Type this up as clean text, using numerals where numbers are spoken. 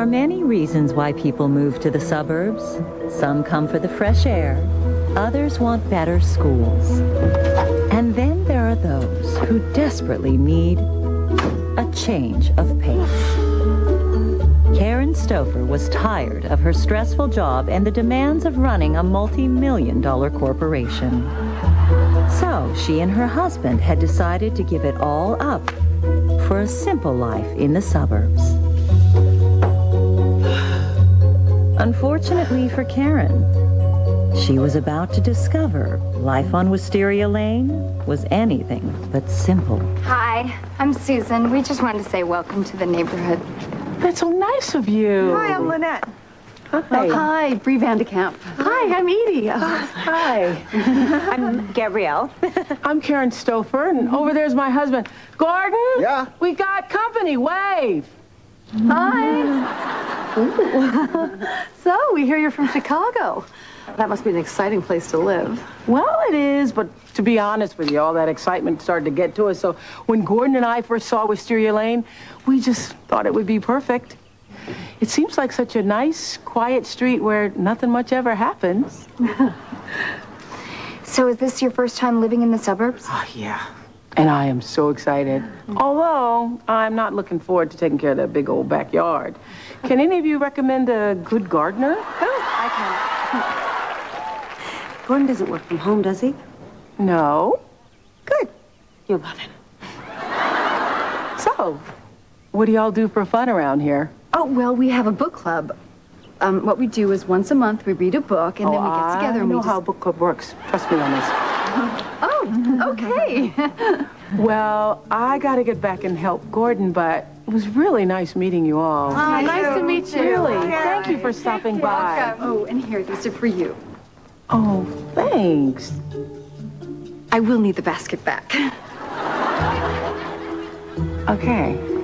are many reasons why people move to the suburbs. Some come for the fresh air. Others want better schools. And then there are those who desperately need a change of pace. Karen Stouffer was tired of her stressful job and the demands of running a multi-million-dollar corporation. So she and her husband had decided to give it all up for a simple life in the suburbs. Unfortunately for Karen, she was about to discover life on Wisteria Lane was anything but simple. Hi, I'm Susan. We just wanted to say welcome to the neighborhood. That's so nice of you. Hi, I'm Lynette. Hi. Hi, Bree Vandekamp. Hi, I'm Edie. Hi. I'm Gabrielle. I'm Karen Stouffer, and over there's my husband. Gordon? Yeah? We got company. Wave. Hi. So, we hear you're from Chicago. That must be an exciting place to live. Well, it is, but to be honest with you, all that excitement started to get to us. So when Gordon and I first saw Wisteria Lane, we just thought it would be perfect. It seems like such a nice, quiet street where nothing much ever happens. So is this your first time living in the suburbs? Oh, yeah. And I am so excited. Although, I'm not looking forward to taking care of that big old backyard. Can any of you recommend a good gardener? I can. Gordon doesn't work from home, does he? No. Good. You'll love him. So, what do y'all do for fun around here? Oh, well, we have a book club. What we do is once a month we read a book and then we get together and I we know how a book club works. Trust me on this. Oh, okay. Well, I gotta get back and help Gordon, but it was really nice meeting you all. Nice to meet you. Really, thank you for stopping by. Oh, and here, these are for you. Oh, thanks. I will need the basket back. Okay.